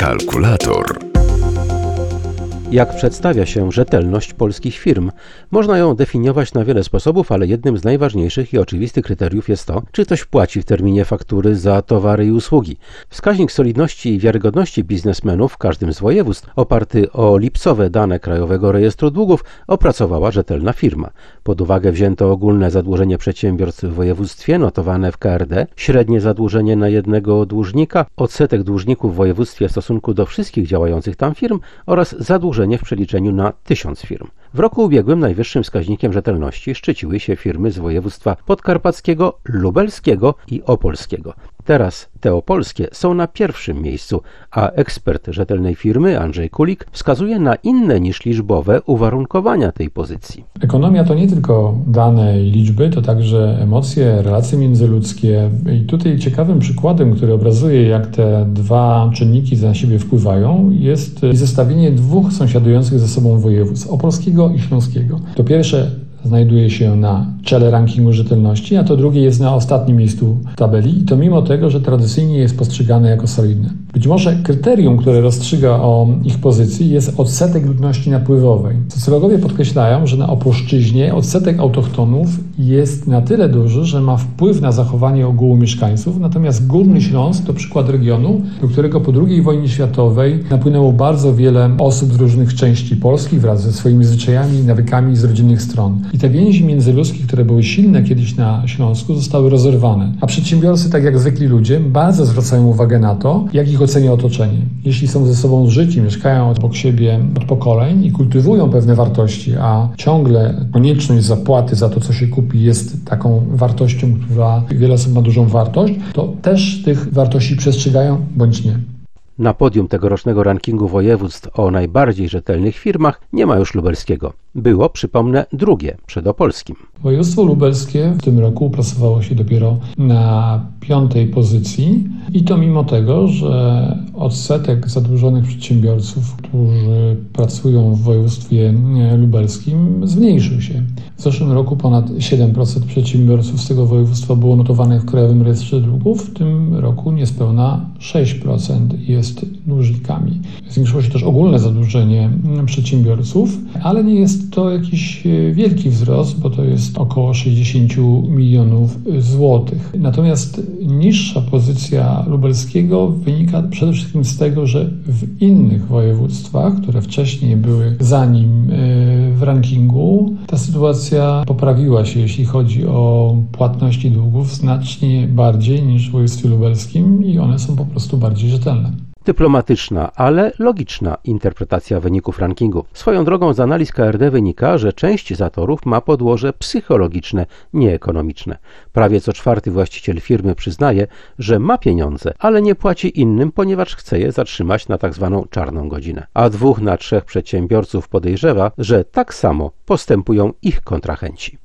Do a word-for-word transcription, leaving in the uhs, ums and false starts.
Kalkulator. Jak przedstawia się rzetelność polskich firm? Można ją definiować na wiele sposobów, ale jednym z najważniejszych i oczywistych kryteriów jest to, czy ktoś płaci w terminie faktury za towary i usługi. Wskaźnik solidności i wiarygodności biznesmenów w każdym z województw, oparty o lipcowe dane Krajowego Rejestru Długów, opracowała rzetelna firma. Pod uwagę wzięto ogólne zadłużenie przedsiębiorstw w województwie notowane w K R D, średnie zadłużenie na jednego dłużnika, odsetek dłużników w województwie w stosunku do wszystkich działających tam firm oraz zadłużenie w przeliczeniu na tysiąc firm. W roku ubiegłym najwyższym wskaźnikiem rzetelności szczyciły się firmy z województwa podkarpackiego, lubelskiego i opolskiego. Teraz te opolskie są na pierwszym miejscu, a ekspert rzetelnej firmy Andrzej Kulik wskazuje na inne niż liczbowe uwarunkowania tej pozycji. Ekonomia to nie tylko dane i liczby, to także emocje, relacje międzyludzkie. I tutaj ciekawym przykładem, który obrazuje, jak te dwa czynniki na siebie wpływają, jest zestawienie dwóch sąsiadujących ze sobą województw, opolskiego i śląskiego. To pierwsze znajduje się na czele rankingu rzetelności, a to drugie jest na ostatnim miejscu tabeli i to mimo tego, że tradycyjnie jest postrzegane jako solidne. Być może kryterium, które rozstrzyga o ich pozycji, jest odsetek ludności napływowej. Socjologowie podkreślają, że na Opolszczyźnie odsetek autochtonów jest na tyle duży, że ma wpływ na zachowanie ogółu mieszkańców, natomiast Górny Śląsk to przykład regionu, do którego po drugiej wojnie światowej napłynęło bardzo wiele osób z różnych części Polski wraz ze swoimi zwyczajami i nawykami z rodzinnych stron. I te więzi międzyludzkie, które były silne kiedyś na Śląsku, zostały rozerwane. A przedsiębiorcy, tak jak zwykli ludzie, bardzo zwracają uwagę na to, jak ich ocenia otoczenie. Jeśli są ze sobą zżyci, mieszkają obok siebie od pokoleń i kultywują pewne wartości, a ciągle konieczność zapłaty za to, co się kupi, jest taką wartością, która wiele osób ma dużą wartość, to też tych wartości przestrzegają bądź nie. Na podium tegorocznego rankingu województw o najbardziej rzetelnych firmach nie ma już lubelskiego. Było, przypomnę, drugie przed opolskim. Województwo lubelskie w tym roku uplasowało się dopiero na piątej pozycji i to mimo tego, że odsetek zadłużonych przedsiębiorców, którzy pracują w województwie lubelskim, zmniejszył się. W zeszłym roku ponad siedem procent przedsiębiorców z tego województwa było notowanych w Krajowym Rejestrze Długów, w tym roku niespełna sześć procent jest dłużnikami. Zwiększyło się też ogólne zadłużenie przedsiębiorców, ale nie jest to jakiś wielki wzrost, bo to jest około sześćdziesiąt milionów złotych. Natomiast niższa pozycja lubelskiego wynika przede wszystkim z tego, że w innych województwach, które wcześniej były za nim w rankingu, ta sytuacja poprawiła się, jeśli chodzi o płatności długów, znacznie bardziej niż w województwie lubelskim i one są po prostu bardziej rzetelne. Dyplomatyczna, ale logiczna interpretacja wyników rankingu. Swoją drogą z analiz K R D wynika, że część zatorów ma podłoże psychologiczne, nie ekonomiczne. Prawie co czwarty właściciel firmy przyznaje, że ma pieniądze, ale nie płaci innym, ponieważ chce je zatrzymać na tak zwaną czarną godzinę. A dwóch na trzech przedsiębiorców podejrzewa, że tak samo postępują ich kontrahenci.